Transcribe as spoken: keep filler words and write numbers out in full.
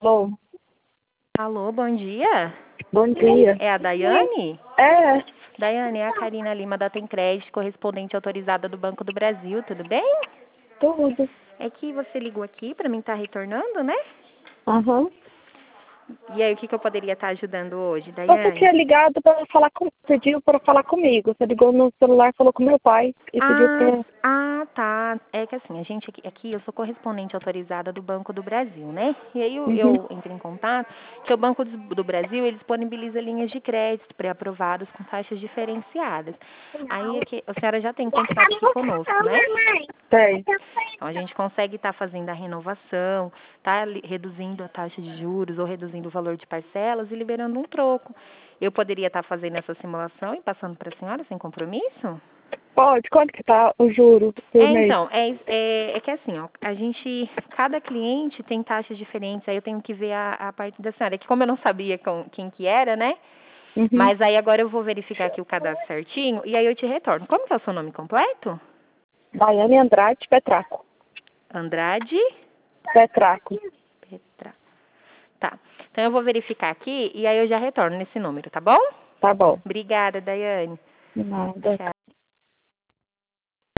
Alô, Alô, bom dia. bom dia. É a Daiane? É, Daiane, é a Karina Lima da Tem Crédito, correspondente autorizada do Banco do Brasil, tudo bem? tudo. É que você ligou aqui para mim estar retornando, né? Aham. E aí, o que, que eu poderia estar ajudando hoje, Você Daiane? tinha ligado para falar com, pediu para falar comigo. Você ligou no celular, falou com meu pai e pediu Ah, para. ah, tá. É que assim, a gente aqui, aqui, eu sou correspondente autorizada do Banco do Brasil, né? E aí eu, Uhum. eu entrei em contato que o Banco do, do Brasil, ele disponibiliza linhas de crédito pré-aprovadas com taxas diferenciadas. Aí aqui, a senhora já tem contrato aqui conosco, né? Tem. Então, a gente consegue estar fazendo a renovação, tá li- reduzindo a taxa de juros ou reduzindo o valor de parcelas e liberando um troco. Eu poderia estar fazendo essa simulação e passando para a senhora sem compromisso? Pode, quanto que tá o juro por É, mês? então, é, é, é que assim, ó, a gente, cada cliente tem taxas diferentes, aí eu tenho que ver a, a parte da senhora. É que como eu não sabia com, quem que era, né? Uhum. Mas aí agora eu vou verificar aqui o cadastro certinho e aí eu te retorno. Como que é o seu nome completo? Daiane Andrade Petraco. Andrade Petraco. Petra. Tá. Então eu vou verificar aqui e aí eu já retorno nesse número, tá bom? Tá bom. Obrigada, Daiane. Nada. Tchau.